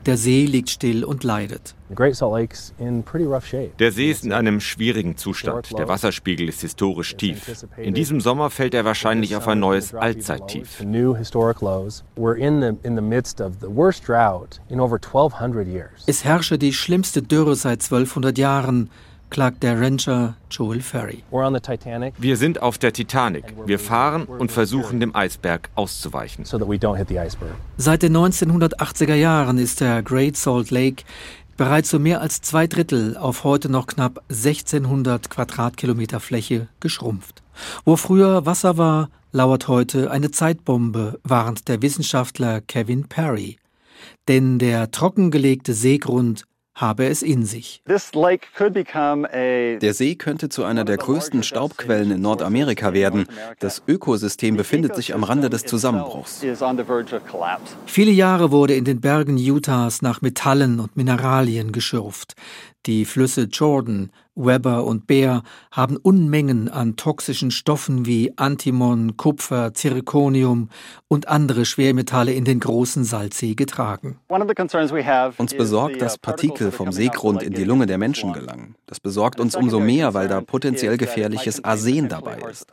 Der See liegt still und leidet. Der See ist in einem schwierigen Zustand. Der Wasserspiegel ist historisch tief. In diesem Sommer fällt er wahrscheinlich auf ein neues Allzeittief. Es herrsche die schlimmste Dürre seit 1200 Jahren, klagt der Rancher Joel Ferry. Wir sind auf der Titanic. Wir fahren und versuchen, dem Eisberg auszuweichen. Seit den 1980er Jahren ist der Great Salt Lake bereits so mehr als 2/3 auf heute noch knapp 1600 Quadratkilometer Fläche geschrumpft. Wo früher Wasser war, lauert heute eine Zeitbombe, warnt der Wissenschaftler Kevin Parry. Denn der trockengelegte Seegrund habe es in sich. Der See könnte zu einer der größten Staubquellen in Nordamerika werden. Das Ökosystem befindet sich am Rande des Zusammenbruchs. Viele Jahre wurde in den Bergen Utahs nach Metallen und Mineralien geschürft. Die Flüsse Jordan, Weber und Bear haben Unmengen an toxischen Stoffen wie Antimon, Kupfer, Zirconium und andere Schwermetalle in den großen Salzsee getragen. Uns besorgt, dass Partikel vom Seegrund in die Lunge der Menschen gelangen. Das besorgt uns umso mehr, weil da potenziell gefährliches Arsen dabei ist.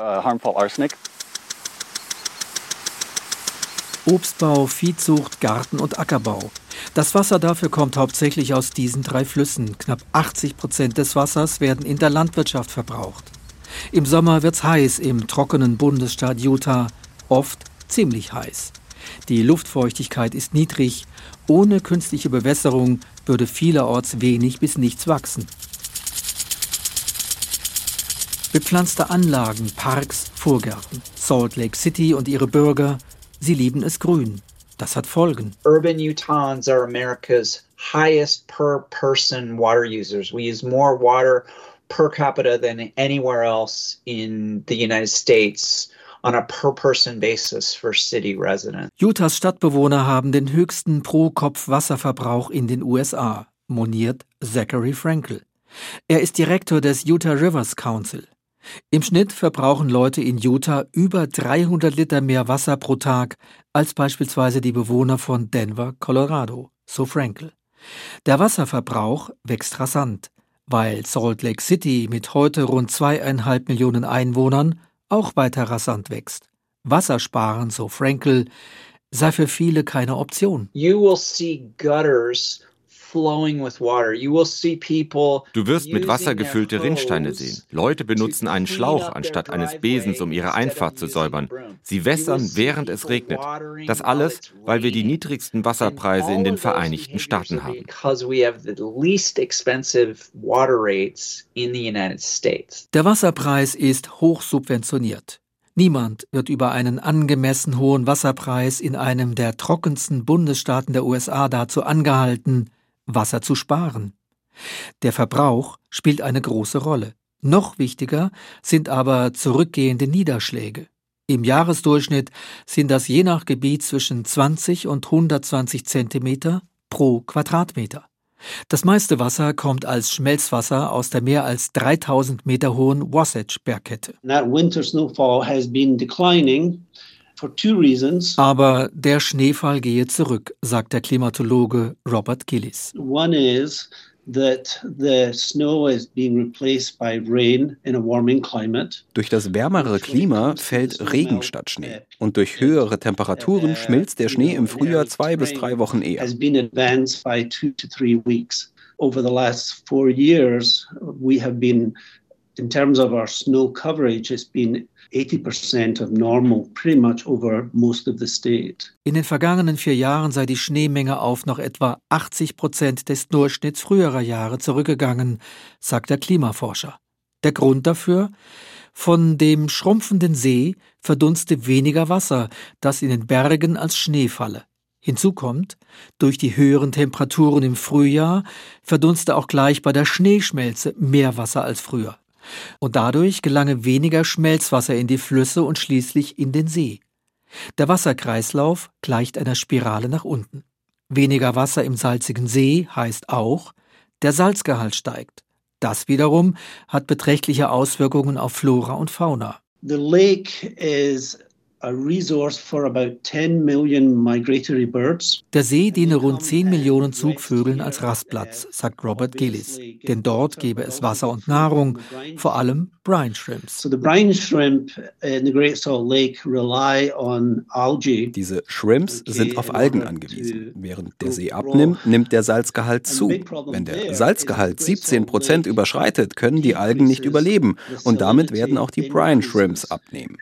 Obstbau, Viehzucht, Garten- und Ackerbau. Das Wasser dafür kommt hauptsächlich aus diesen 3 Flüssen. Knapp 80% des Wassers werden in der Landwirtschaft verbraucht. Im Sommer wird's heiß im trockenen Bundesstaat Utah, oft ziemlich heiß. Die Luftfeuchtigkeit ist niedrig. Ohne künstliche Bewässerung würde vielerorts wenig bis nichts wachsen. Bepflanzte Anlagen, Parks, Vorgärten. Salt Lake City und ihre Bürger, sie lieben es grün. Das hat Folgen. Urban Utahns are America's highest per person water users. We use more water per capita than anywhere else in the United States on a per person basis for city residents. Utahs Stadtbewohner haben den höchsten Pro-Kopf-Wasserverbrauch in den USA, moniert Zachary Frankel. Er ist Direktor des Utah Rivers Council. Im Schnitt verbrauchen Leute in Utah über 300 Liter mehr Wasser pro Tag als beispielsweise die Bewohner von Denver, Colorado, so Frankel. Der Wasserverbrauch wächst rasant, weil Salt Lake City mit heute rund 2,5 Millionen Einwohnern auch weiter rasant wächst. Wassersparen, so Frankel, sei für viele keine Option. You will see gutters flowing with water. You will see people. Du wirst mit Wasser gefüllte Rinnsteine sehen. Leute benutzen einen Schlauch anstatt eines Besens, um ihre Einfahrt zu säubern. Sie wässern, während es regnet. Das alles, weil wir die niedrigsten Wasserpreise in den Vereinigten Staaten haben. Der Wasserpreis ist hoch subventioniert. Niemand wird über einen angemessen hohen Wasserpreis in einem der trockensten Bundesstaaten der USA dazu angehalten, Wasser zu sparen. Der Verbrauch spielt eine große Rolle. Noch wichtiger sind aber zurückgehende Niederschläge. Im Jahresdurchschnitt sind das je nach Gebiet zwischen 20 und 120 Zentimeter pro Quadratmeter. Das meiste Wasser kommt als Schmelzwasser aus der mehr als 3000 Meter hohen Wasatch-Bergkette. Aber der Schneefall gehe zurück, sagt der Klimatologe Robert Gillis. One is that the snow is being replaced by rain in a warming climate. Durch das wärmere Klima fällt Regen statt Schnee. Und durch höhere Temperaturen schmilzt der Schnee im Frühjahr 2 bis 3 Wochen eher. Has been advanced by 2 to 3 weeks. Over the last 4 years, we have been, in terms of our snow coverage, it's been 80% of normal, pretty much over most of the state. In den vergangenen 4 Jahren sei die Schneemenge auf noch etwa 80% des Durchschnitts früherer Jahre zurückgegangen, sagt der Klimaforscher. Der Grund dafür? Von dem schrumpfenden See verdunste weniger Wasser, das in den Bergen als Schnee falle. Hinzu kommt, durch die höheren Temperaturen im Frühjahr verdunste auch gleich bei der Schneeschmelze mehr Wasser als früher. Und dadurch gelange weniger Schmelzwasser in die Flüsse und schließlich in den See. Der Wasserkreislauf gleicht einer Spirale nach unten. Weniger Wasser im salzigen See heißt auch, der Salzgehalt steigt. Das wiederum hat beträchtliche Auswirkungen auf Flora und Fauna. The lake is Der See diene rund 10 Millionen Zugvögeln als Rastplatz, sagt Robert Gillis. Denn dort gäbe es Wasser und Nahrung, vor allem Brine Shrimps. Diese Shrimps sind auf Algen angewiesen. Während der See abnimmt, nimmt der Salzgehalt zu. Wenn der Salzgehalt 17% überschreitet, können die Algen nicht überleben. Und damit werden auch die Brine Shrimps abnehmen.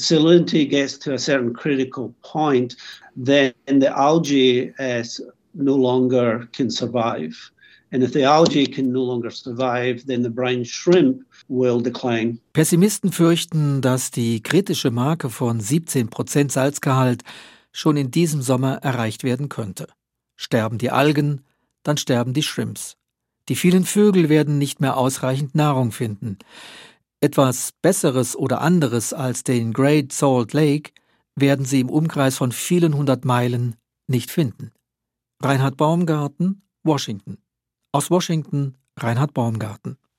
Critical point, then the algae no longer can survive. And if the algae can no longer survive, then the brine shrimp will decline. Pessimisten fürchten, dass die kritische Marke von 17% Salzgehalt schon in diesem Sommer erreicht werden könnte. Sterben die Algen, dann sterben die Shrimps. Die vielen Vögel werden nicht mehr ausreichend Nahrung finden. Etwas Besseres oder anderes als den Great Salt Lake werden sie im Umkreis von vielen 100 Meilen nicht finden. Reinhard Baumgarten, Washington. Aus Washington, Reinhard Baumgarten.